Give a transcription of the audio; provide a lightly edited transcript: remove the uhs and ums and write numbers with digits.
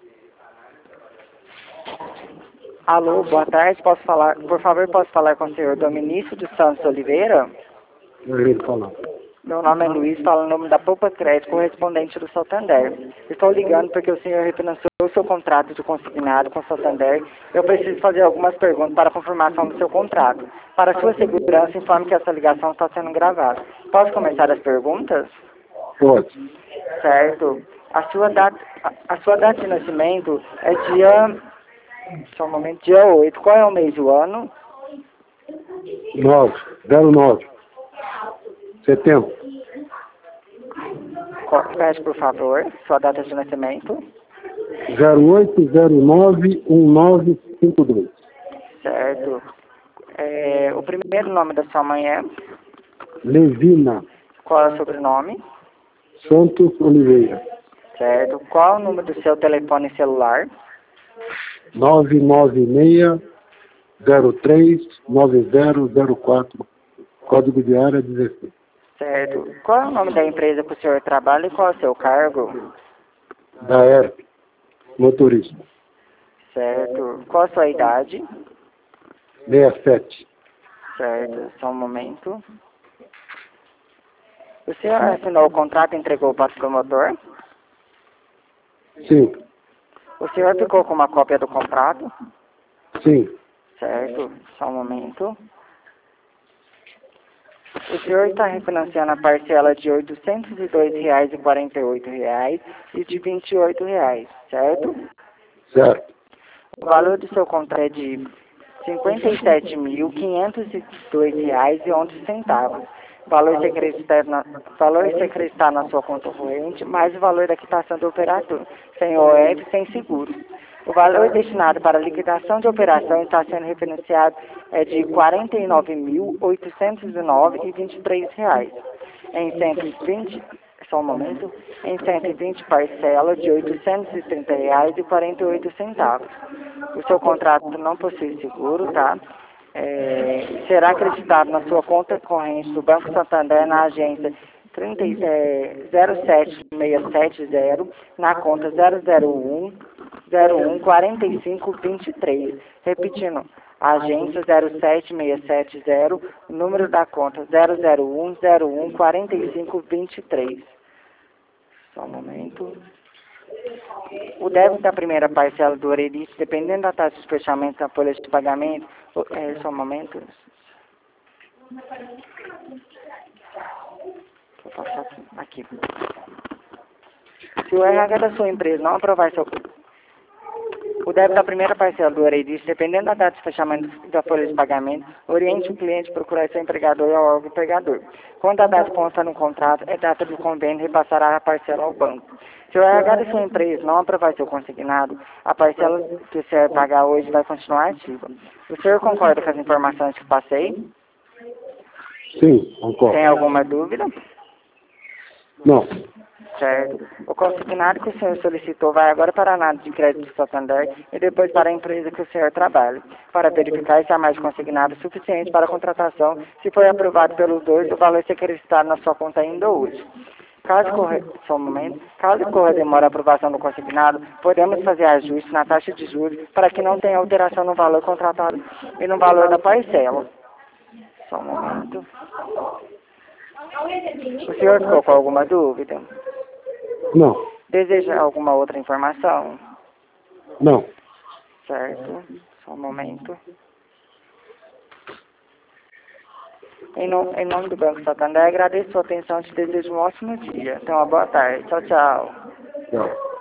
Alô, boa tarde, posso falar, por favor, posso falar com o senhor Dominício de Santos Oliveira? Ele falar. Meu nome é Luiz, falo em nome da Poupa Crédito, correspondente do Santander. Estou ligando porque o senhor refinanciou o seu contrato de consignado com o Santander. Eu preciso fazer algumas perguntas para a confirmação do seu contrato. Para sua segurança, informe que essa ligação está sendo gravada. Posso começar as perguntas? Pode. Certo. A sua data de nascimento é dia... Só um momento, dia 8. Qual é o mês do ano? 09. Setembro. Repete, por favor, sua data de nascimento. 08091952. Certo. O primeiro nome da sua mãe é? Levina Qual é o sobrenome? Santos Oliveira. Certo. Qual é o número do seu telefone celular? 996039004. Código de área 16. Certo. Qual é o nome da empresa que o senhor trabalha e qual é o seu cargo? Da ERP. Motorista. Certo. Qual a sua idade? 67. Certo. Só um momento. O senhor assinou o contrato e entregou para o promotor? Sim. O senhor ficou com uma cópia do contrato? Sim. Certo. Só um momento. O senhor está refinanciando a parcela de R$ 802,48 e de R$ 28, certo? Certo. O valor do seu contrato é de R$ 57.502,11. Valor se acreditar na sua conta corrente, mais o valor da quitação do operador, sem OF, sem seguro. O valor destinado para liquidação de operação está sendo refinanciado de R$ 49.809,23. Em 120, só um momento, em 120 parcelas de R$ 830,48. O seu contrato não possui seguro, tá? Será acreditado na sua conta corrente do Banco Santander na agência 07670, na conta 001-01-4523. Repetindo, agência 07670, número da conta 001-01-4523. Só um momento. O débito da primeira parcela do Orelite, dependendo da taxa de fechamento da folha de pagamento, só um momento. Vou passar aqui. Se o RH da sua empresa não aprovar o débito da primeira parcela do Orelite, dependendo da data de fechamento da folha de pagamento, oriente o cliente a procurar seu empregador ou órgão empregador. Quando a data consta no contrato, é data do convênio e repassará a parcela ao banco. Se o RH da sua empresa não aprovar seu consignado, a parcela que você vai pagar hoje vai continuar ativa. O senhor concorda com as informações que passei? Sim, concordo. Tem alguma dúvida? Não. Certo. O consignado que o senhor solicitou vai agora para a análise de crédito do Santander e depois para a empresa que o senhor trabalha, para verificar se há mais consignado suficiente para a contratação. Se foi aprovado pelos dois, o valor ser acreditado na sua conta ainda hoje. Caso corra demora a aprovação do consignado, podemos fazer ajuste na taxa de juros para que não tenha alteração no valor contratado e no valor da parcela. Só um momento. O senhor ficou com alguma dúvida? Não. Deseja alguma outra informação? Não. Certo. Só um momento. Em nome do Banco Santander, agradeço a sua atenção e te desejo um ótimo dia. Tenha uma boa tarde. Tchau, tchau. Não.